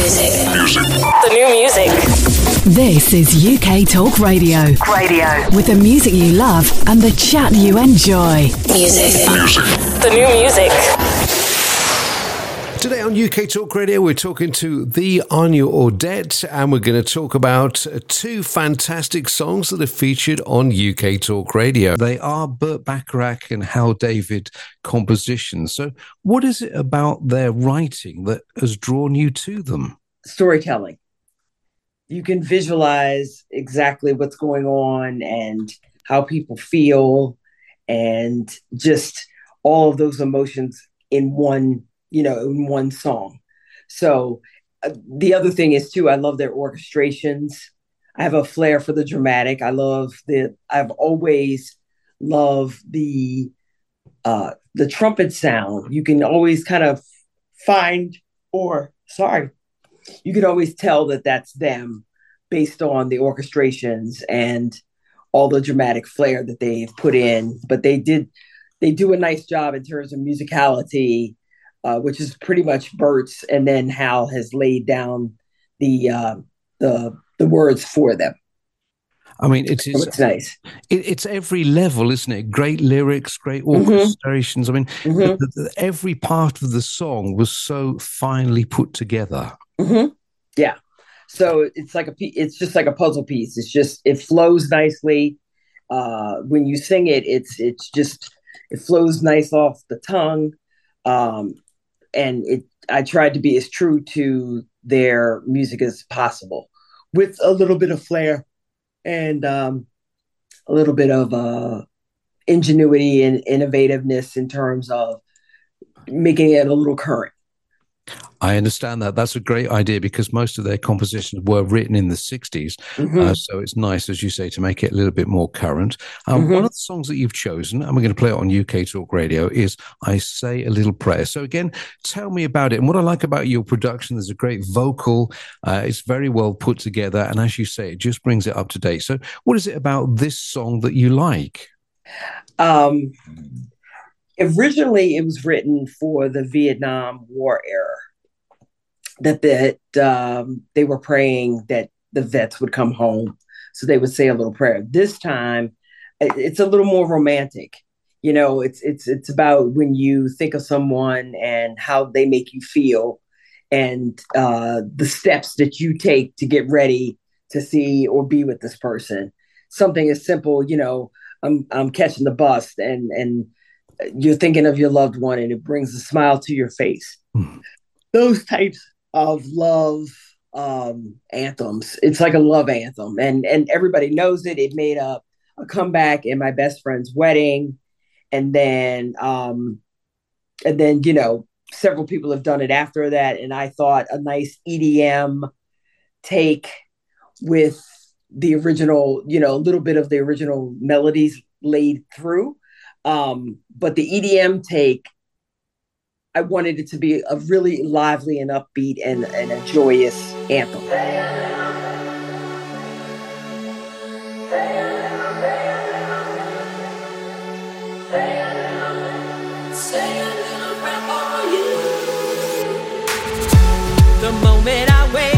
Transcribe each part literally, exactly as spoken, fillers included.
Music. Music. The new music. This is U K Talk Radio. Radio. With the music you love and the chat you enjoy. Music. Music. The new music. Today on U K Talk Radio, we're talking to the Anya Audette, and we're going to talk about two fantastic songs that are featured on U K Talk Radio. They are Burt Bacharach and Hal David compositions. So what is it about their writing that has drawn you to them? Storytelling. You can visualize exactly what's going on and how people feel and just all of those emotions in one you know, in one song. So uh, the other thing is too, I love their orchestrations. I have a flair for the dramatic. I love the, I've always loved the, uh, the trumpet sound. You can always kind of find, or sorry, you can always tell that that's them based on the orchestrations and all the dramatic flair that they've put in. But they did, they do a nice job in terms of musicality, Uh, which is pretty much Burt's, and then Hal has laid down the uh, the the words for them. I mean, it is. So it's nice. It, it's every level, isn't it? Great lyrics, great orchestrations. Mm-hmm. I mean, mm-hmm. the, the, every part of the song was so finely put together. Mm-hmm. Yeah. So it's like a it's just like a puzzle piece. It's just it flows nicely. Uh, when you sing it, it's it's just it flows nice off the tongue. Um, and it, I tried to be as true to their music as possible, with a little bit of flair and um, a little bit of uh, ingenuity and innovativeness in terms of making it a little current. I understand that. That's a great idea because most of their compositions were written in the sixties. Mm-hmm. Uh, so it's nice, as you say, to make it a little bit more current. Um, mm-hmm. One of the songs that you've chosen, and we're going to play it on U K Talk Radio, is I Say a Little Prayer. So again, tell me about it. And what I like about your production, there's a great vocal. Uh, it's very well put together. And as you say, it just brings it up to date. So what is it about this song that you like? Um, originally, it was written for the Vietnam War era. That that um, they were praying that the vets would come home, so they would say a little prayer. This time, it's a little more romantic. You know, it's it's it's about when you think of someone and how they make you feel, and uh, the steps that you take to get ready to see or be with this person. Something as simple, you know, I'm I'm catching the bus, and and you're thinking of your loved one, and it brings a smile to your face. Mm. Those types of love um, anthems. It's like a love anthem, and and everybody knows it. It made a, a comeback in my best friend's wedding, and then um, and then you know several people have done it after that. And I thought a nice E D M take with the original, you know, a little bit of the original melodies laid through, um, but the E D M take, I wanted it to be a really lively and upbeat and, and a joyous anthem. The moment I wake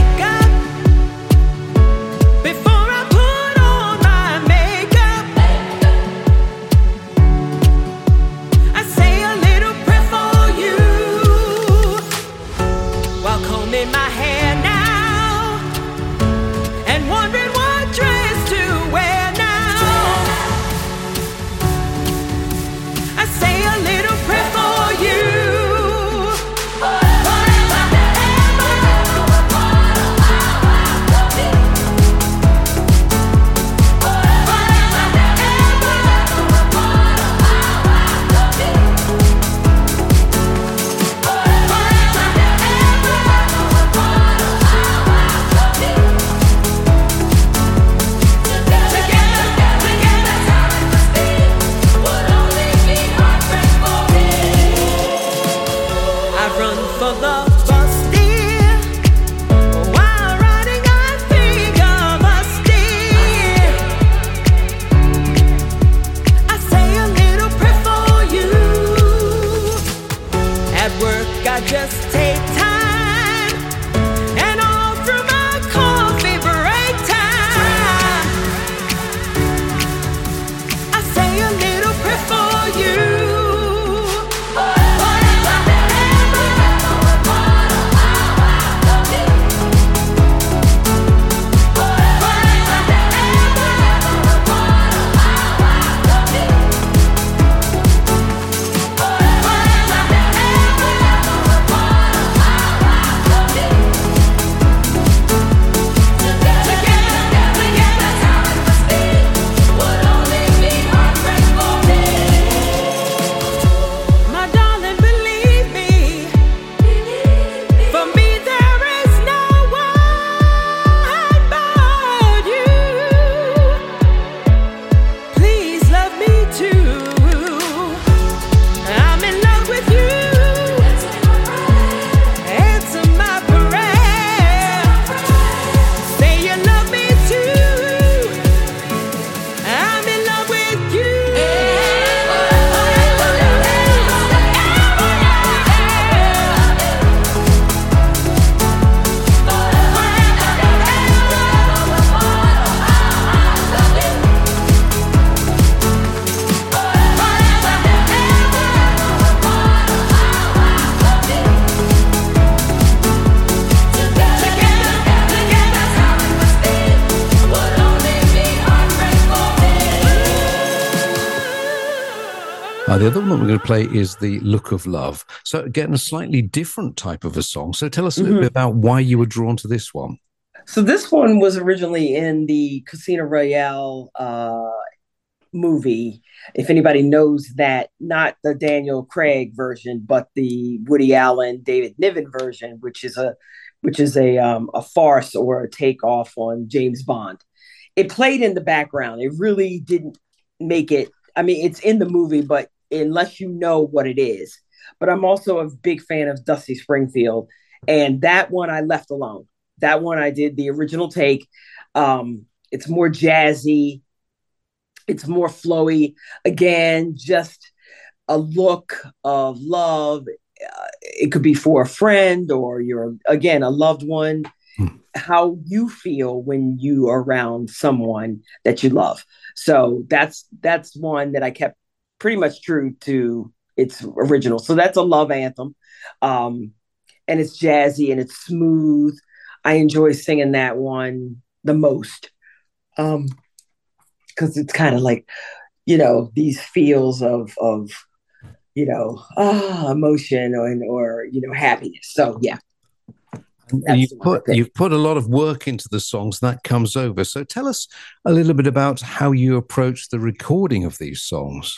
Uh, the other one that we're going to play is The Look of Love. So again, a slightly different type of a song. So tell us a little Mhm. bit about why you were drawn to this one. So this one was originally in the Casino Royale uh, movie. If anybody knows that, not the Daniel Craig version, but the Woody Allen, David Niven version, which is a which is a um, a farce or a takeoff on James Bond. It played in the background. It really didn't make it. I mean, it's in the movie, but unless you know what it is. But I'm also a big fan of Dusty Springfield, and that one I left alone. That one I did the original take. Um, it's more jazzy. It's more flowy. Again, just a look of love. Uh, it could be for a friend or you're, again, a loved one. Hmm. How you feel when you are around someone that you love. So that's that's one that I kept pretty much true to its original. So that's a love anthem. Um, and it's jazzy and it's smooth. I enjoy singing that one the most. Um, because it's kind of like, you know, these feels of of you know, ah, emotion or or you know, happiness. So yeah. And you've put you've put a lot of work into the songs, and that comes over. So tell us a little bit about how you approach the recording of these songs.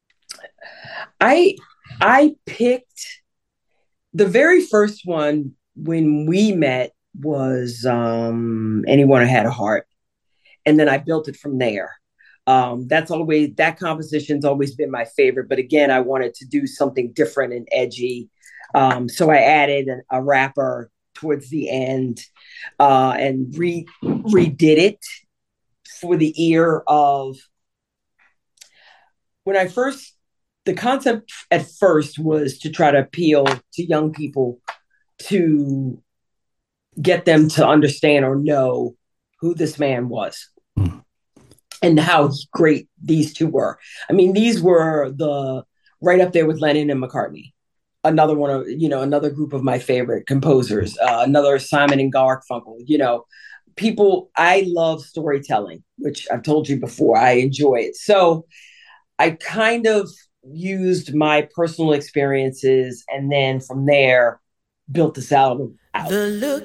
I I picked the very first one when we met was um Anyone Who Had a Heart. And then I built it from there. Um, that's always, that composition's always been my favorite. But again, I wanted to do something different and edgy. Um, so I added an, a rapper towards the end uh, and re, redid it for the ear of, when I first, the concept at first was to try to appeal to young people, to get them to understand or know who this man was. Mm. And how great these two were. I mean, these were the right up there with Lennon and McCartney. Another one of, you know, another group of my favorite composers, uh, another Simon and Garfunkel, you know, people, I love storytelling, which I've told you before, I enjoy it. So I kind of used my personal experiences and then from there built this album out. The look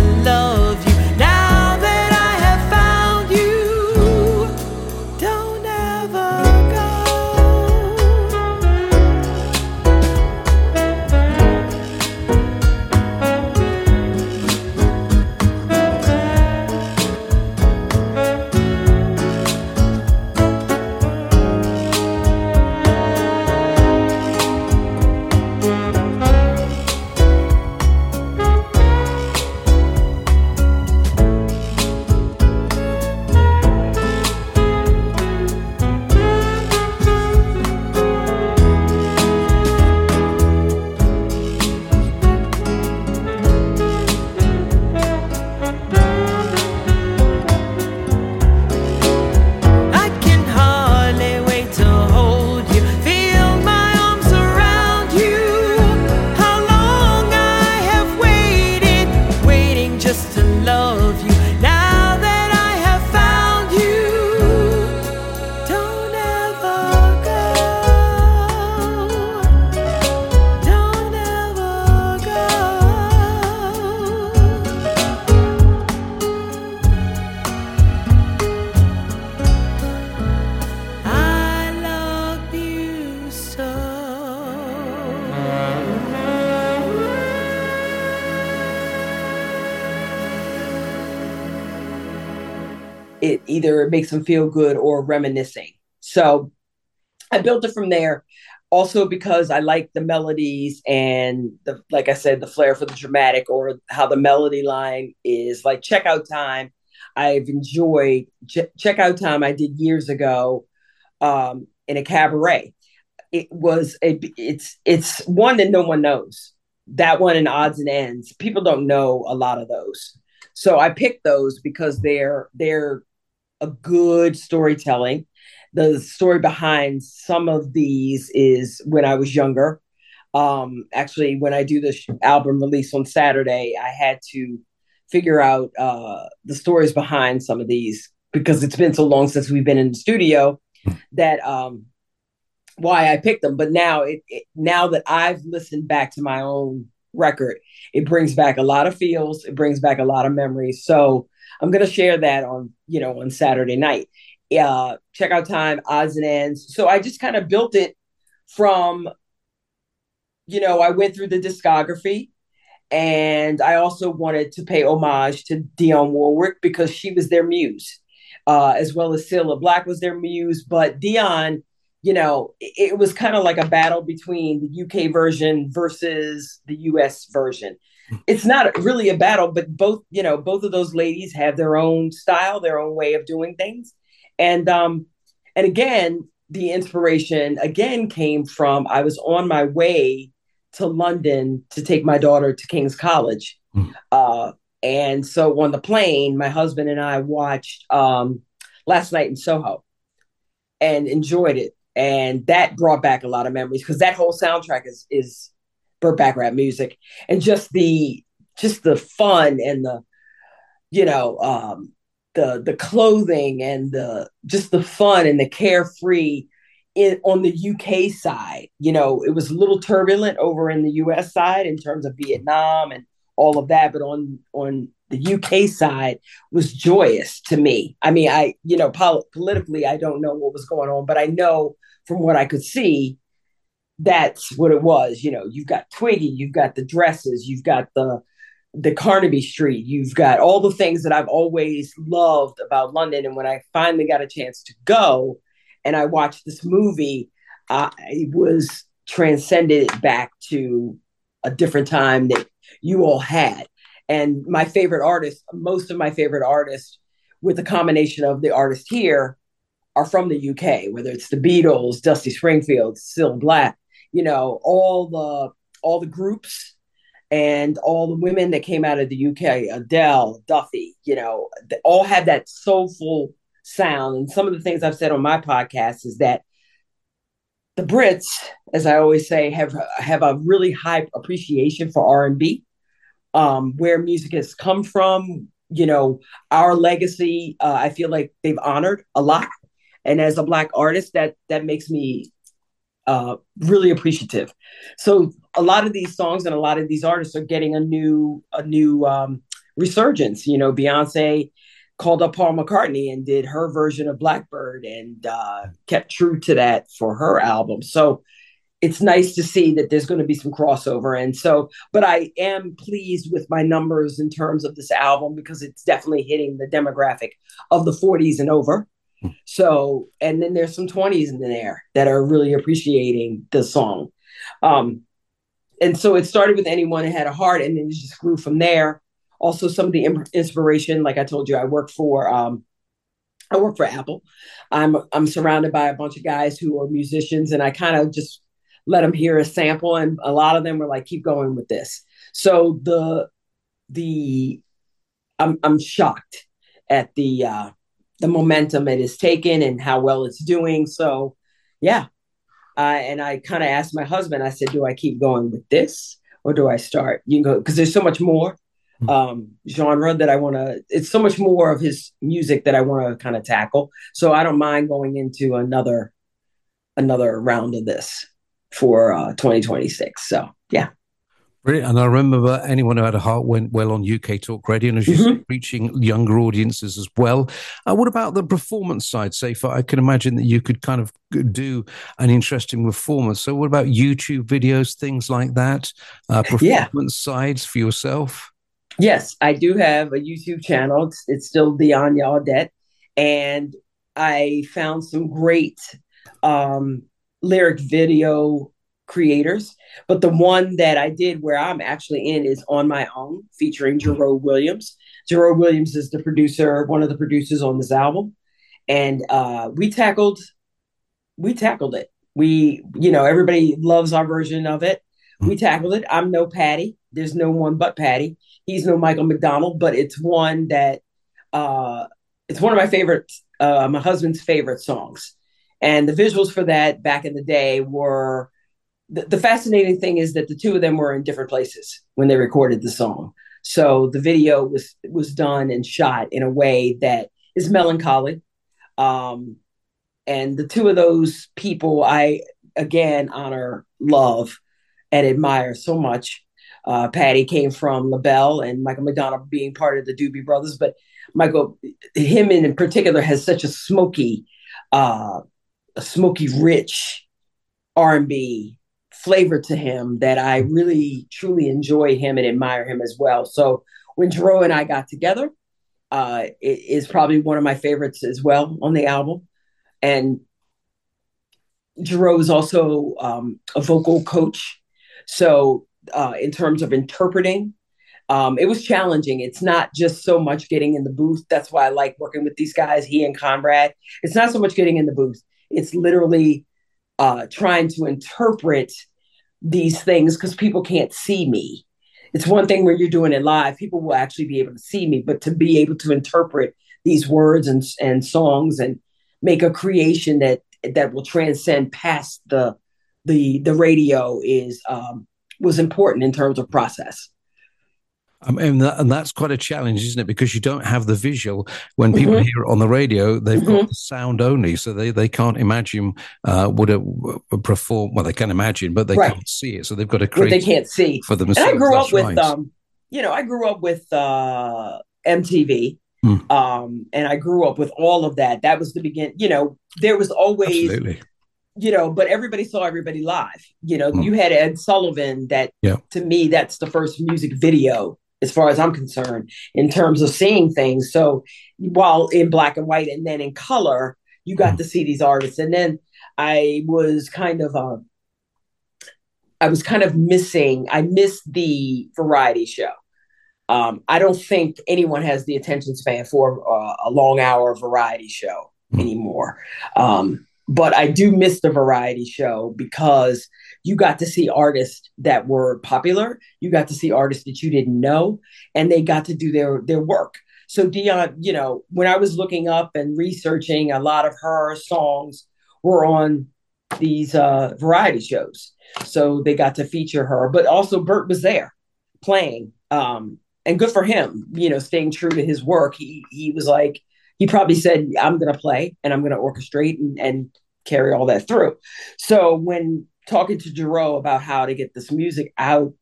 love you now that I have found you. Don't either it makes them feel good or reminiscing. So I built it from there. Also because I like the melodies and the, like I said, the flair for the dramatic, or how the melody line is like Checkout Time. I've enjoyed Ch- Checkout Time. I did years ago um, in a cabaret. It was a, it's, it's one that no one knows. That one and Odds and Ends. People don't know a lot of those. So I picked those because they're, they're a good storytelling. The story behind some of these is when I was younger. Um, actually, when I do this album release on Saturday, I had to figure out uh, the stories behind some of these because it's been so long since we've been in the studio that um, why I picked them. But now, it, it now that I've listened back to my own record, it brings back a lot of feels. It brings back a lot of memories. So I'm going to share that on, you know, on Saturday night. Uh, Checkout Time, Odds and Ends. So I just kind of built it from, you know, I went through the discography, and I also wanted to pay homage to Dionne Warwick because she was their muse, uh, as well as Cilla Black was their muse. But Dionne, you know, it, it was kind of like a battle between the U K version versus the U S version. It's not really a battle, but both, you know, both of those ladies have their own style, their own way of doing things. And um, and again, the inspiration again came from, I was on my way to London to take my daughter to King's College. Mm. Uh, and so on the plane, my husband and I watched um, Last Night in Soho and enjoyed it. And that brought back a lot of memories because that whole soundtrack is is Burt Bacharach music, and just the just the fun and the, you know, um, the the clothing and the just the fun and the carefree in on the U K side. You know, it was a little turbulent over in the U S side in terms of Vietnam and all of that, but on on the U K side was joyous to me. I mean, I, you know, pol- politically, I don't know what was going on, but I know from what I could see, that's what it was. You know, you've got Twiggy, you've got the dresses, you've got the the Carnaby Street, you've got all the things that I've always loved about London. And when I finally got a chance to go and I watched this movie, uh, I was transcended back to a different time that you all had. And my favorite artists, most of my favorite artists, with the combination of the artists here, are from the U K, whether it's the Beatles, Dusty Springfield, Cilla Black, you know, all the all the groups and all the women that came out of the U K, Adele, Duffy, you know, they all had that soulful sound. And some of the things I've said on my podcast is that the Brits, as I always say, have have a really high appreciation for R and B, um, where music has come from, you know, our legacy. Uh, I feel like they've honored a lot. And as a Black artist, that that makes me uh, really appreciative. So a lot of these songs and a lot of these artists are getting a new a new um, resurgence. You know, Beyonce called up Paul McCartney and did her version of Blackbird and uh, kept true to that for her album. So it's nice to see that there's going to be some crossover. And so, but I am pleased with my numbers in terms of this album because it's definitely hitting the demographic of the forties and over. So, and then there's some twenties in there that are really appreciating the song. Um, and so it started with Anyone Who Had a Heart, and then it just grew from there. Also, some of the imp- inspiration, like I told you, I work for, um, I work for Apple. I'm, I'm surrounded by a bunch of guys who are musicians, and I kind of just let them hear a sample. And a lot of them were like, keep going with this. So the, the, I'm, I'm shocked at the, uh, the momentum it has taken and how well it's doing. So yeah. Uh, and I kind of asked my husband, I said, do I keep going with this or do I start? You can go, because there's so much more um, genre that I want to, it's so much more of his music that I want to kind of tackle. So I don't mind going into another, another round of this for uh, twenty twenty-six. So yeah. Brilliant. And I remember Anyone Who Had a Heart went well on U K Talk Radio, and as you mm-hmm. said, reaching younger audiences as well. Uh, what about the performance side? Say, for I can imagine that you could kind of do an interesting performance. So what about YouTube videos, things like that? Uh, performance yeah. sides for yourself? Yes, I do have a YouTube channel. It's, it's still Dionne Yaudette. and I found some great um, lyric video creators. But the one that I did where I'm actually in is On My Own, featuring Jerome Williams. Jerome Williams is the producer, one of the producers on this album. And uh, we tackled, we tackled it. We, you know, everybody loves our version of it. We tackled it. I'm no Patty. There's no one but Patty. He's no Michael McDonald, but it's one that, uh, it's one of my favorite, uh, my husband's favorite songs. And the visuals for that back in the day were, the, the fascinating thing is that the two of them were in different places when they recorded the song. So the video was, was done and shot in a way that is melancholy. Um, and the two of those people, I, again, honor, love, and admire so much. Uh, Patty came from LaBelle and Michael McDonald being part of the Doobie Brothers, but Michael, him in particular, has such a smoky, uh, a smoky, rich R and B flavor to him that I really, truly enjoy him and admire him as well. So when Jerome and I got together, uh, it is probably one of my favorites as well on the album. And Jerome is also um, a vocal coach. So uh, in terms of interpreting, um, it was challenging. It's not just so much getting in the booth. That's why I like working with these guys, he and Conrad. It's not so much getting in the booth. It's literally uh, trying to interpret these things because people can't see me. It's one thing where you're doing it live. People will actually be able to see me, but to be able to interpret these words and, and songs and make a creation that that will transcend past the the the radio is um, was important in terms of process. Um, and, that, and that's quite a challenge, isn't it? Because you don't have the visual. When people mm-hmm. hear it on the radio, they've mm-hmm. got the sound only, so they, they can't imagine uh, what it would perform. Well, they can imagine, but they right. can't see it, so they've got to create. What they can't see for themselves. And I grew that's up with, right. um, you know, I grew up with uh, M T V, mm. um, and I grew up with all of that. That was the beginning. You know, there was always. Absolutely. You know, but everybody saw everybody live. You know, mm. you had Ed Sullivan. That yeah. to me, that's the first music video, as far as I'm concerned, in terms of seeing things. So while in black and white and then in color, you got mm. to see these artists. And then I was kind of, uh, I was kind of missing, I missed the variety show. Um, I don't think anyone has the attention span for uh, a long hour variety show mm. anymore. Um, But I do miss the variety show because you got to see artists that were popular. You got to see artists that you didn't know, and they got to do their, their work. So Dionne, you know, when I was looking up and researching, a lot of her songs were on these uh, variety shows. So they got to feature her, but also Bert was there playing. Um, and good for him, you know, staying true to his work. He, he was like, he probably said, I'm going to play and I'm going to orchestrate and, and carry all that through. So when talking to Jerome about how to get this music out,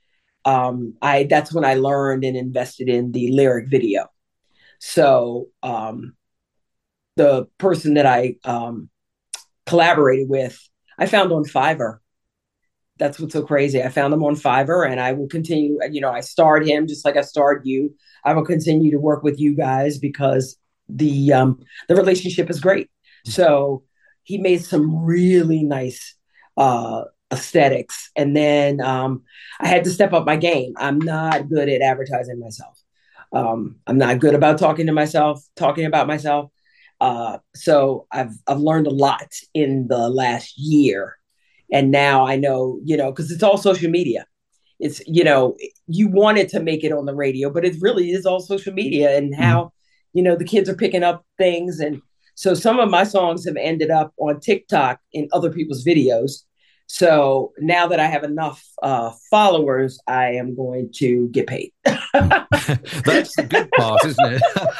um, I that's when I learned and invested in the lyric video. So um, the person that I um, collaborated with, I found on Fiverr. That's what's so crazy. I found him on Fiverr, and I will continue. You know, I starred him just like I starred you. I will continue to work with you guys because the um, the relationship is great. So he made some really nice uh, aesthetics, and then um, I had to step up my game. I'm not good at advertising myself. Um, I'm not good about talking to myself, talking about myself. Uh, so I've I've learned a lot in the last year. And now I know, you know, because it's all social media. It's, you know, you wanted to make it on the radio, but it really is all social media and how, mm-hmm. you know, the kids are picking up things. And so some of my songs have ended up on TikTok in other people's videos. So now that I have enough uh, followers, I am going to get paid. That's the good part, isn't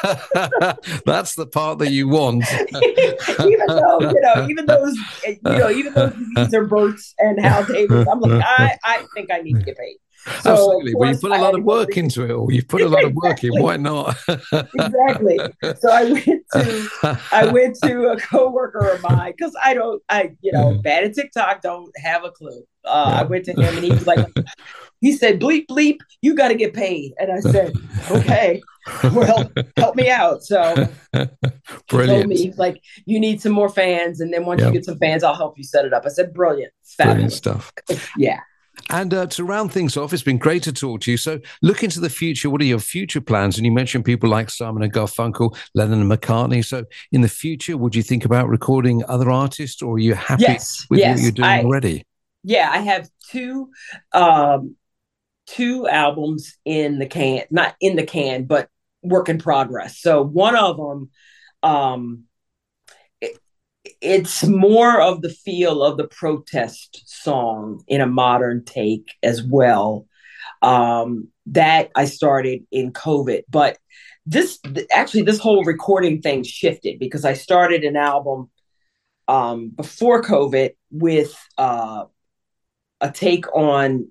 it? That's the part that you want. even though, you know, even those, you know, even though these are Bert's and Hal Davis, I'm like, I, I think I need to get paid. So, absolutely. Well, you put a lot of work into it, or you've put a lot of work in. Why not? Exactly. So I went to I went to a coworker of mine because I don't, I you know, bad at TikTok, don't have a clue. Uh, I went to him and he was like, he said, bleep bleep, you got to get paid, and I said, okay. well, help me out. So he told Brilliant. me, like, you need some more fans. And then once Yep. you get some fans, I'll help you set it up. I said, brilliant. Brilliant Fabulous. stuff. Yeah. And uh, to round things off, it's been great to talk to you. So look into the future. What are your future plans? And you mentioned people like Simon and Garfunkel, Lennon and McCartney. So in the future, would you think about recording other artists, or are you happy Yes, with yes, what you're doing I- already? Yeah, I have two um two albums in the can, not in the can, but work in progress. So one of them, um it, it's more of the feel of the protest song in a modern take as well. Um that I started in COVID, but this actually this whole recording thing shifted because I started an album um before COVID with uh a take on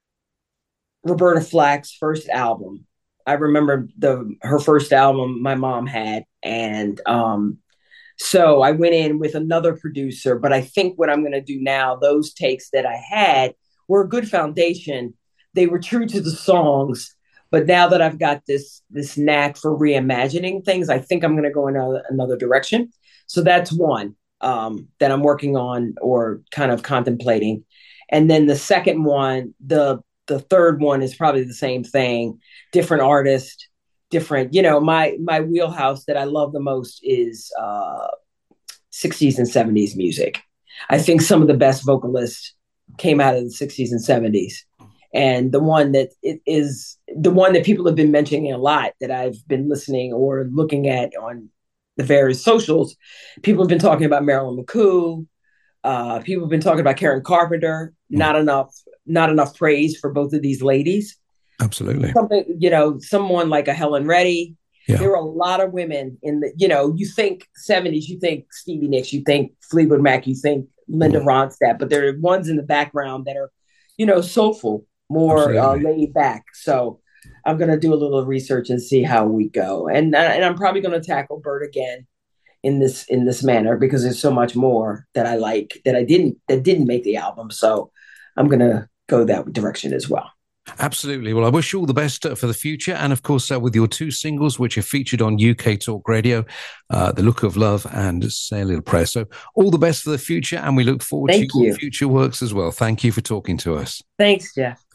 Roberta Flack's first album. I remember the her first album my mom had, and um, so I went in with another producer. But I think what I'm going to do now, those takes that I had were a good foundation. They were true to the songs, but now that I've got this this knack for reimagining things, I think I'm going to go in another, another direction. So that's one um, that I'm working on or kind of contemplating. And then the second one, the the third one is probably the same thing, different artist, different, you know, my my wheelhouse that I love the most is uh, sixties and seventies music. I think some of the best vocalists came out of the sixties and seventies. And the one that it is the one that people have been mentioning a lot that I've been listening or looking at on the various socials, people have been talking about Marilyn McCoo. Uh, people have been talking about Karen Carpenter. Not mm. enough, not enough praise for both of these ladies. Absolutely. Something, you know, someone like a Helen Reddy. Yeah. There were a lot of women in the, you know, you think seventies, you think Stevie Nicks, you think Fleetwood Mac, you think Linda mm. Ronstadt, but there are ones in the background that are, you know, soulful, more uh, laid back. So I'm going to do a little research and see how we go. And, and I'm probably going to tackle Bert again in this in this manner because there's so much more that I like that I didn't that didn't make the album. So I'm gonna go that direction as well. Absolutely. Well, I wish you all the best uh, for the future, and of course uh, with your two singles which are featured on U K Talk Radio, uh, "The Look of Love" and "Say a Little Prayer." So all the best for the future, and we look forward Thank to your you. future works as well. Thank you for talking to us. Thanks, Jeff.